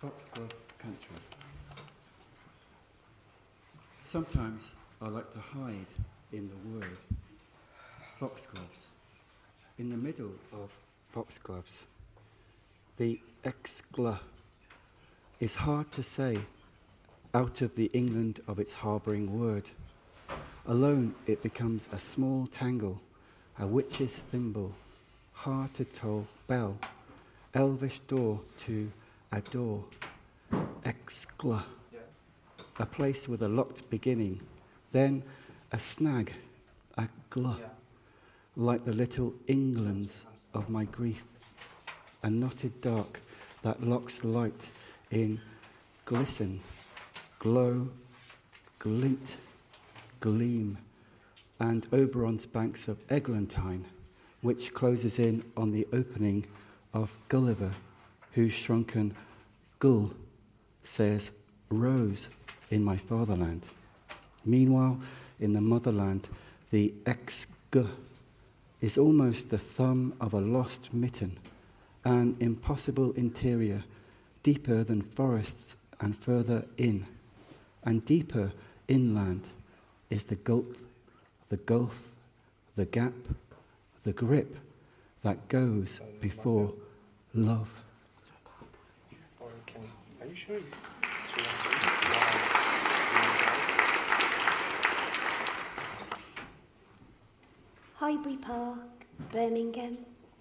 Foxglove country. Sometimes I like to hide in the word foxgloves. In the middle of foxgloves, the excla is hard to say out of the England of its harbouring word. Alone it becomes a small tangle, a witch's thimble, hard to toll bell, elvish door to adore, excla, a place with a locked beginning, then a snag, a gla, like the little Englands of my grief, a knotted dark that locks light in glisten, glow, glint, gleam, and Oberon's banks of eglantine, which closes in on the opening of Gulliver, whose shrunken gull says rose in my fatherland. Meanwhile, in the motherland, the ex-g is almost the thumb of a lost mitten, an impossible interior, deeper than forests and further in, and deeper inland is the gulf, the gap, the grip that goes before love. Are you sure he's Highbury Park, Birmingham.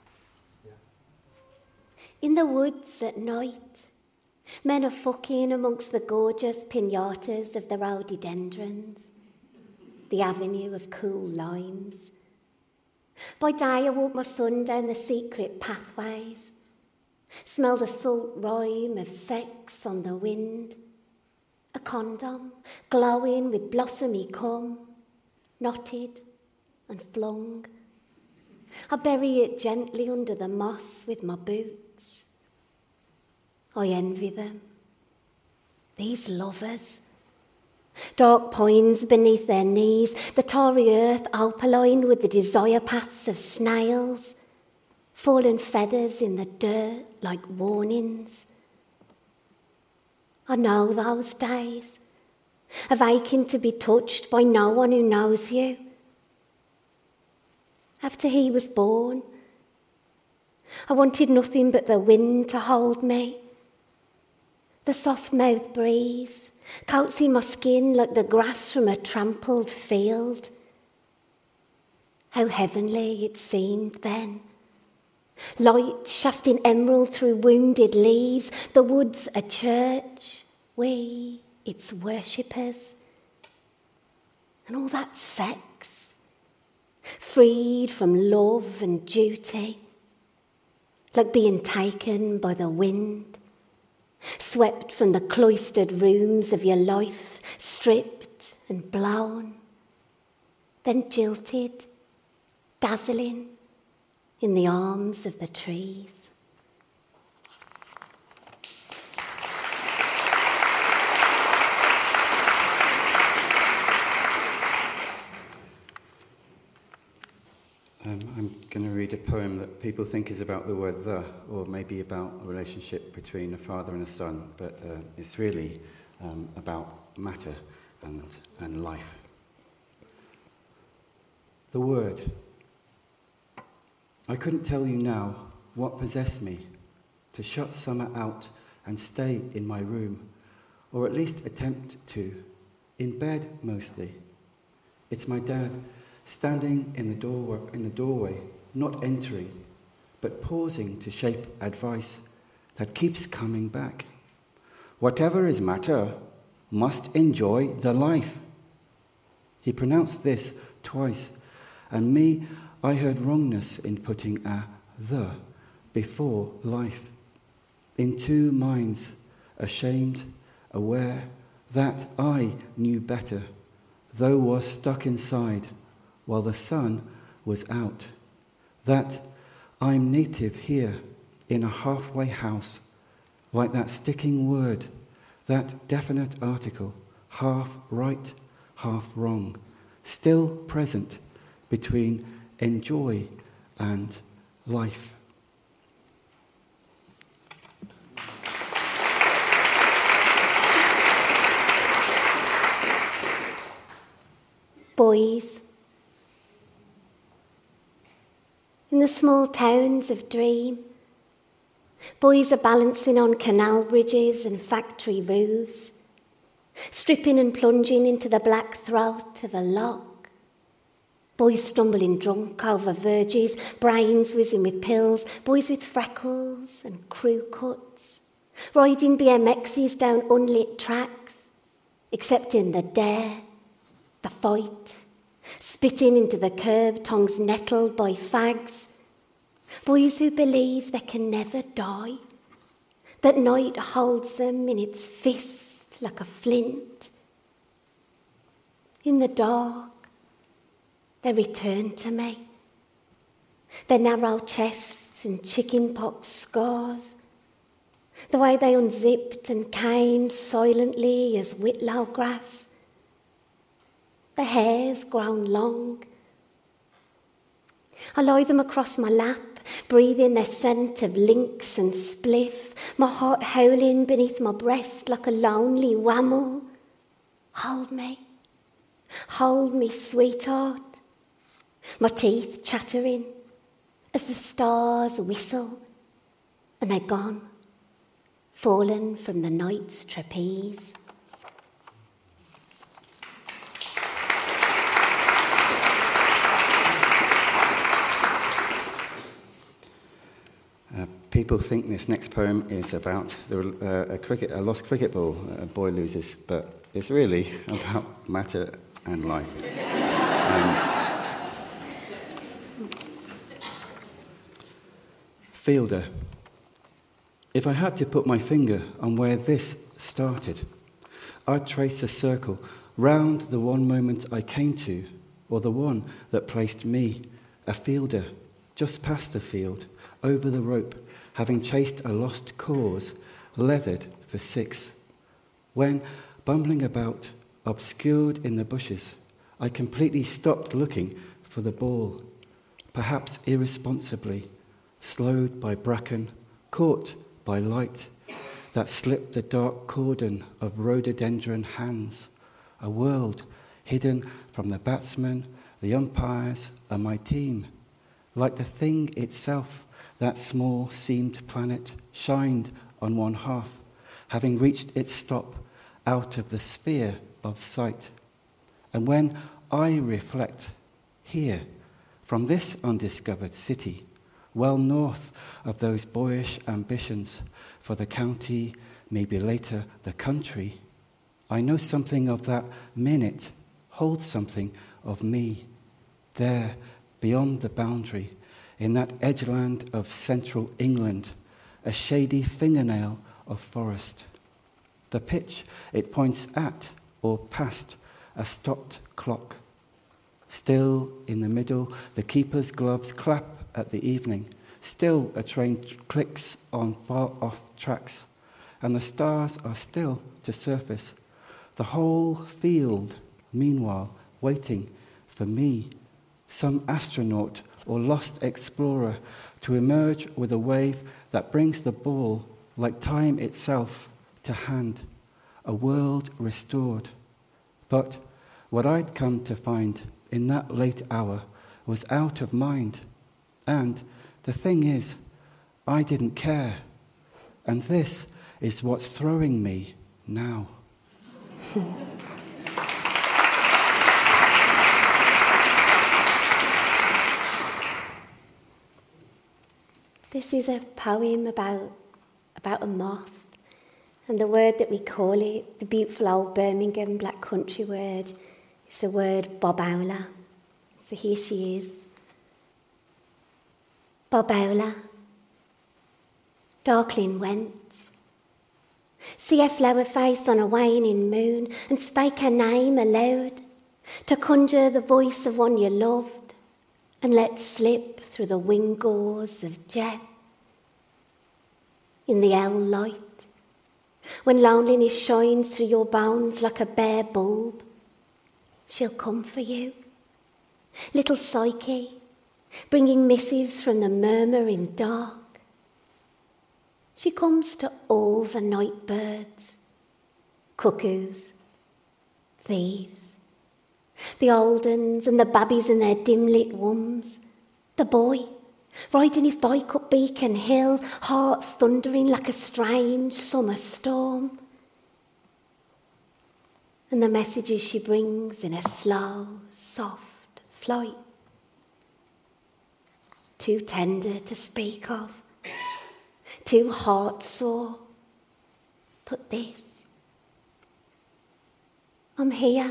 In the woods at night, men are fucking amongst the gorgeous pinatas of the rhododendrons, the avenue of cool limes. By day I walk my son down the secret pathways, smell the salt rime of sex on the wind, a condom glowing with blossomy cum, knotted and flung. I bury it gently under the moss with my boots. I envy them, these lovers. Dark pines beneath their knees, the tarry earth opaline with the desire paths of snails, fallen feathers in the dirt like warnings. I know those days of aching to be touched by no one who knows you. After he was born, I wanted nothing but the wind to hold me, the soft-mouthed breeze coaxing my skin like the grass from a trampled field. How heavenly it seemed then. Light shafting emerald through wounded leaves, the woods a church, we its worshippers. And all that sex, freed from love and duty, like being taken by the wind, swept from the cloistered rooms of your life, stripped and blown, then jilted, dazzling in the arms of the trees. I'm going to read a poem that people think is about the word the, or maybe about a relationship between a father and a son, but it's really about matter and life. The word. I couldn't tell you now what possessed me to shut summer out and stay in my room, or at least attempt to, in bed mostly. It's my dad standing in the doorway, not entering, but pausing to shape advice that keeps coming back. Whatever is matter must enjoy the life. He pronounced this twice, and me, I heard wrongness in putting a the before life. In two minds, ashamed, aware that I knew better, though was stuck inside while the sun was out, that I'm native here in a halfway house, like that sticking word, that definite article, half right, half wrong, still present between enjoy and life. Boys. In the small towns of dream, boys are balancing on canal bridges and factory roofs, stripping and plunging into the black throat of a lock. Boys stumbling drunk over verges, brains whizzing with pills, boys with freckles and crew cuts, riding BMXs down unlit tracks, accepting the dare, the fight, spitting into the curb, tongues nettled by fags. Boys who believe they can never die, that night holds them in its fist like a flint. In the dark, they return to me, their narrow chests and chickenpox scars, the way they unzipped and came silently as whitlow grass, the hairs grown long. I lie them across my lap, breathing their scent of lynx and spliff, my heart howling beneath my breast like a lonely wammal. Hold me, sweetheart. My teeth chattering as the stars whistle, and they're gone, fallen from the night's trapeze. People think this next poem is about a lost cricket ball a boy loses, but it's really about matter and life. Fielder. If I had to put my finger on where this started, I'd trace a circle round the one moment I came to, or the one that placed me, a fielder, just past the field, over the rope, having chased a lost cause, leathered for 6. When, bumbling about, obscured in the bushes, I completely stopped looking for the ball, perhaps irresponsibly, slowed by bracken, caught by light that slipped the dark cordon of rhododendron hands, a world hidden from the batsmen, the umpires, and my team, like the thing itself. That small seamed planet shined on one half, having reached its stop out of the sphere of sight. And when I reflect here, from this undiscovered city, well north of those boyish ambitions for the county, maybe later the country, I know something of that minute holds something of me, there beyond the boundary, in that edgeland of central England, a shady fingernail of forest. The pitch it points at or past a stopped clock. Still in the middle, the keeper's gloves clap at the evening. Still a train clicks on far-off tracks, and the stars are still to surface. The whole field, meanwhile, waiting for me, some astronaut or lost explorer, to emerge with a wave that brings the ball, like time itself, to hand, a world restored. But what I'd come to find in that late hour was out of mind. And the thing is, I didn't care. And this is what's throwing me now. This is a poem about a moth, and the word that we call it, the beautiful old Birmingham Black Country word, is the word bobowla. So here she is. Bobowla, darkling wench, see a flower face on a waning moon, and spake her name aloud, to conjure the voice of one you loved, and let slip through the wing gauze of death. In the owl light, when loneliness shines through your bones like a bare bulb, she'll come for you. Little Psyche, bringing missives from the murmuring dark. She comes to all the night birds, cuckoos, thieves, The old uns and the babbies in their dim-lit wombs. The boy, riding his bike up Beacon Hill, heart thundering like a strange summer storm. And the messages she brings in a slow, soft flight. Too tender to speak of, too heart-sore. But this, I'm here.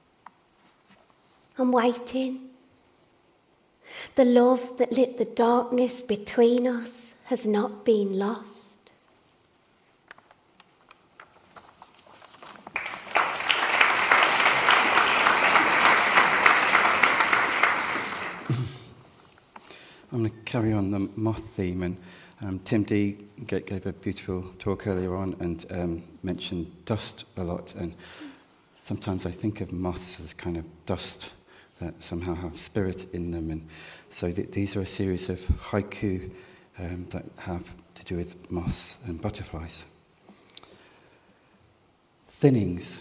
I'm waiting. The love that lit the darkness between us has not been lost. I'm going to carry on the moth theme, and Tim D gave a beautiful talk earlier on and mentioned dust a lot, and sometimes I think of moths as kind of dust that somehow have spirit in them, and so these are a series of haiku that have to do with moths and butterflies. Thinnings.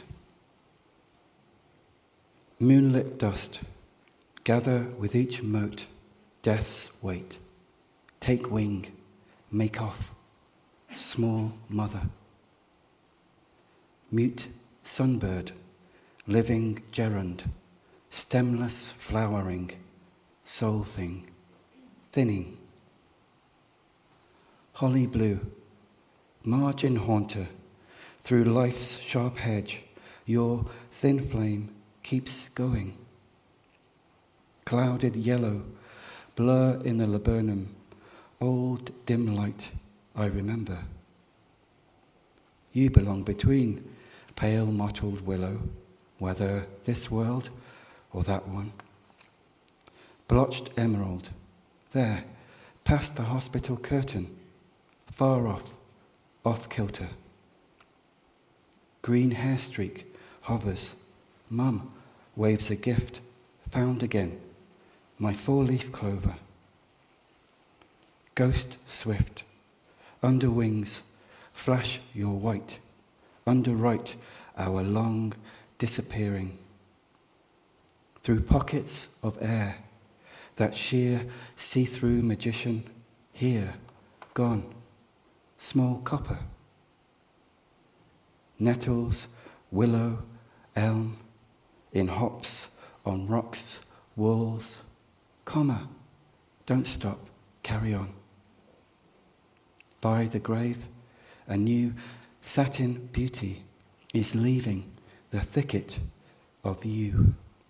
Moonlit dust, gather with each mote death's weight. Take wing, make off, small mother. Mute sunbird, living gerund, stemless flowering, soul thing, thinning. Holly blue, margin haunter, through life's sharp hedge, your thin flame keeps going. Clouded yellow, blur in the laburnum, old dim light I remember. You belong between pale mottled willow, whether this world or that one. Blotched emerald, there, past the hospital curtain, far off kilter. Green hair streak hovers, mum waves a gift, found again, my four-leaf clover. Ghost swift, under wings, flash your white, underwrite our long disappearing. Through pockets of air, that sheer see-through magician, here, gone, small copper. Nettles, willow, elm, in hops, on rocks, walls, comma, don't stop, carry on. By the grave, a new satin beauty is leaving the thicket of you.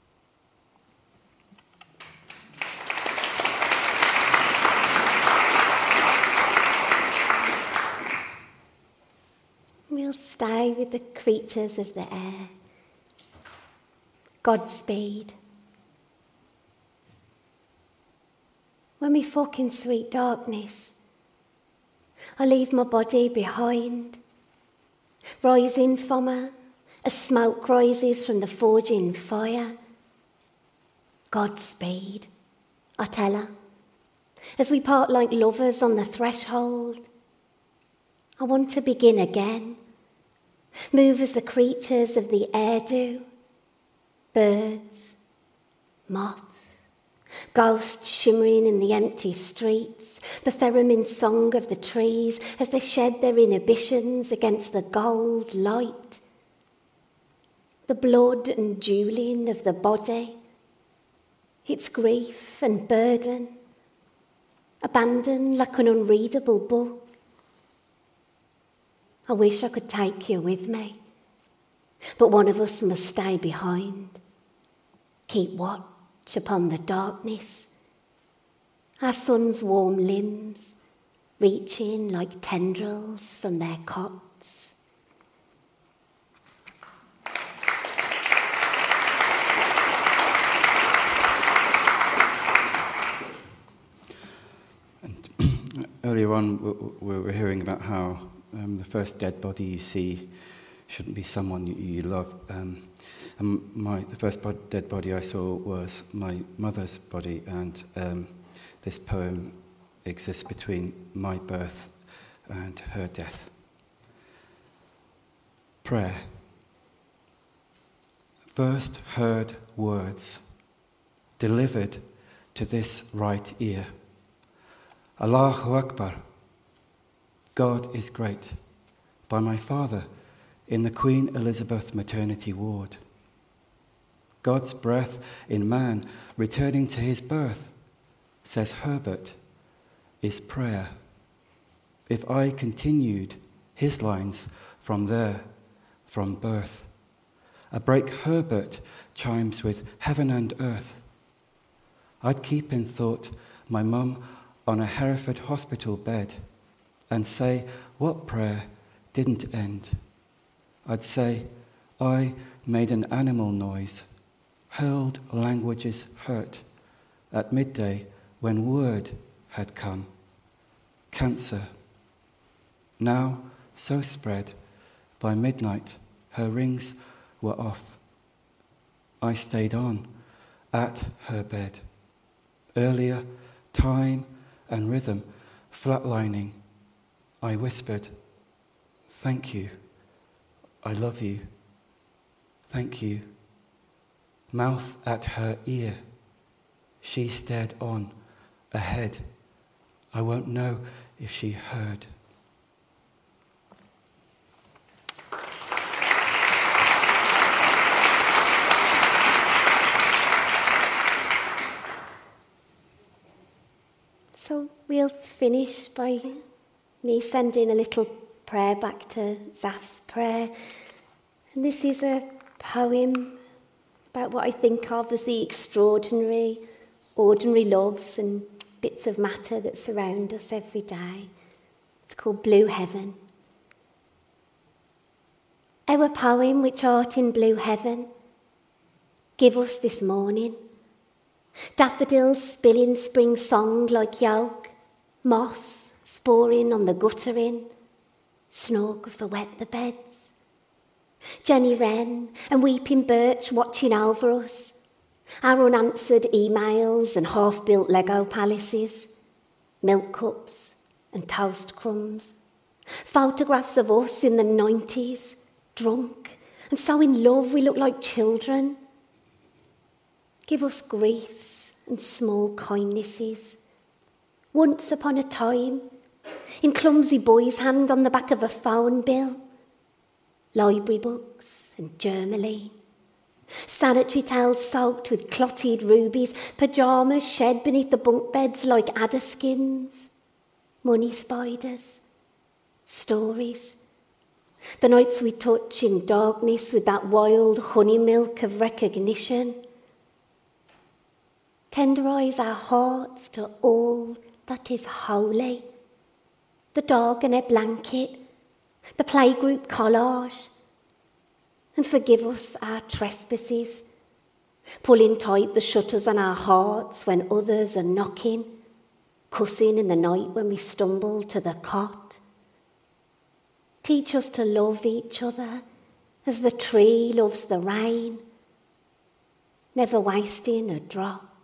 We'll stay with the creatures of the air. Godspeed. When we fuck in sweet darkness, I leave my body behind, rising from her as smoke rises from the forging fire. Godspeed, I tell her, as we part like lovers on the threshold. I want to begin again, move as the creatures of the air do, birds, moths, ghosts shimmering in the empty streets, the theremin song of the trees as they shed their inhibitions against the gold light, the blood and dueling of the body, its grief and burden, abandoned like an unreadable book. I wish I could take you with me, but one of us must stay behind, keep watch upon the darkness, our son's warm limbs reaching like tendrils from their cots. And earlier on, we were hearing about how the first dead body you see shouldn't be someone you love. And the first dead body I saw was my mother's body, and this poem exists between my birth and her death. Prayer. first heard words delivered to this right ear. Allahu Akbar, God is great, by my father in the Queen Elizabeth maternity ward. God's breath in man returning to his birth, says Herbert, is prayer. If I continued his lines from there, from birth, a break Herbert chimes with heaven and earth. I'd keep in thought my mum on a Hereford hospital bed and say what prayer didn't end. I'd say I made an animal noise, hurled languages hurt at midday when word had come. Cancer, now so spread, by midnight her rings were off. I stayed on at her bed. Earlier, time and rhythm flatlining, I whispered, thank you, I love you, thank you. Mouth at her ear, she stared on, ahead. I won't know if she heard. So we'll finish by me sending a little prayer back to Zaf's prayer. And this is a poem about what I think of as the extraordinary, ordinary loves and bits of matter that surround us every day. It's called Blue Heaven. Our poem, which art in blue heaven, give us this morning. Daffodils spilling spring song like yolk, moss sporing on the guttering, snug for wet the beds. Jenny Wren and weeping birch watching over us, our unanswered emails and half-built Lego palaces, milk cups and toast crumbs, photographs of us in the 90s, drunk and so in love we look like children. Give us griefs and small kindnesses. Once upon a time, in clumsy boy's hand on the back of a phone bill, library books and germaline, sanitary towels soaked with clotted rubies, pyjamas shed beneath the bunk beds like adder skins, money spiders, stories, the nights we touch in darkness with that wild honey milk of recognition. Tenderise our hearts to all that is holy, the dog and a blanket, the playgroup collage, and forgive us our trespasses, pulling tight the shutters on our hearts when others are knocking, cussing in the night when we stumble to the cot. Teach us to love each other as the tree loves the rain, never wasting a drop.